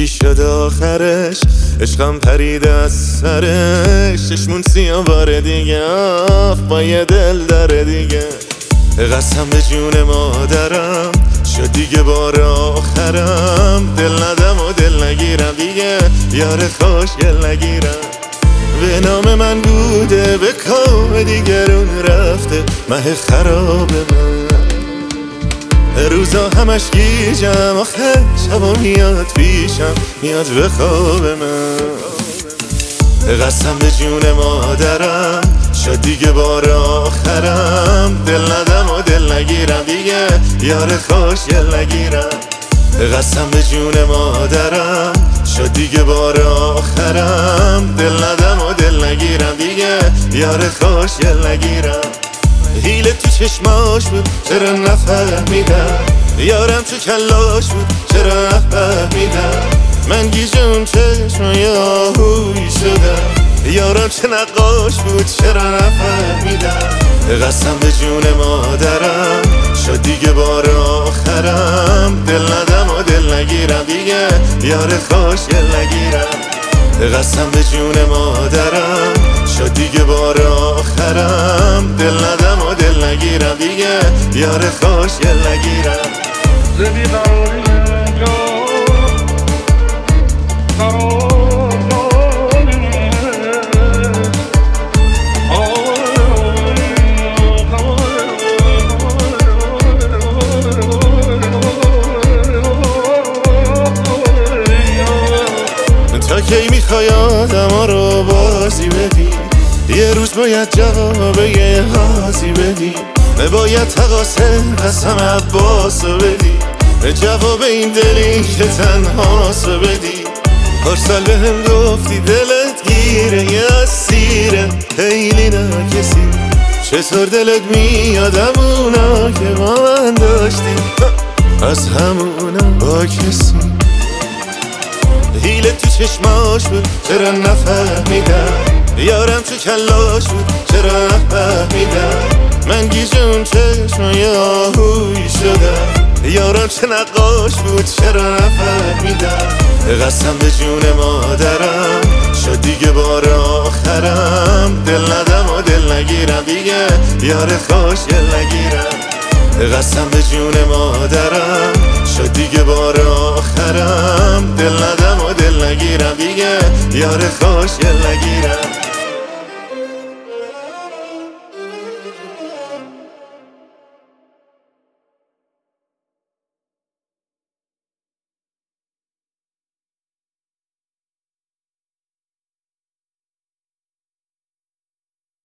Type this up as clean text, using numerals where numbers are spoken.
چی شد آخرش؟ عشقم پرید از سرش، چشمون سیاه بار دیگه با یه دل داره دیگه. قسم به جون مادرم شد دیگه بار آخرم، دل ندم و دل نگیرم دیگه، یار خوشگل نگیرم. به نام من بوده به کام دیگرون رفته، مه خراب من روزا همش گیجم، آخه شبا میاد پیشم، میاد به خواب من. قسم به جون مادرم شد دیگه بار آخرم، دل ندم و دل نگیرم دیگه، یار خوشگل نگیرم. قسم به جون مادرم شد دیگه بار آخرم، دل ندم و دل نگیرم دیگه، یار خوشگل نگیرم. حیله تو چشماش بود چرا نفهمیدم، یارم تو کلاش بود چرا نفهمیدم. من گیجم چشمای آهویی شدم، یارم چه نقاش بود چرا نفهمیدم. قسم به جون مادرم شد دیگه بار آخرم، دل ندم و دل نگیرم دیگه، یار خوشگل نگیرم. قسم به جون مادرم شد دیگه بار آخرم، دل ندم و دل نگیرم دیگه، یار خوشگل نگیرم. تا کی میخوای آدما رو بازی بدی؟ یه روز باید جواب یه حاضی بدی، باید تقاسه قسم عباسو بدی، جواب این دلی که تنهاسو بدی. پارسال به هم گفتی دلت گیره یه اسیره، خیلی نکسی چطور دلت میادم اونا که با من داشتی، از همونا با کسی. حیله تو چشماش بود چرا نفهمیدم، یارم تو کلاش بود چرا نفهمیدم. من گیجم چشمای آهویی شدم، یارم چه نقاش بود چرا نفهمیدم. قسم به جون مادرم شد دیگه بار آخرم، دل ندم و دل نگیرم دیگه، یار خوشگل نگیرم. قسم به جون مادرم شد دیگه بار آخرم، دل ندم و دل نگیرم دیگه، یار خوشگل نگیرم.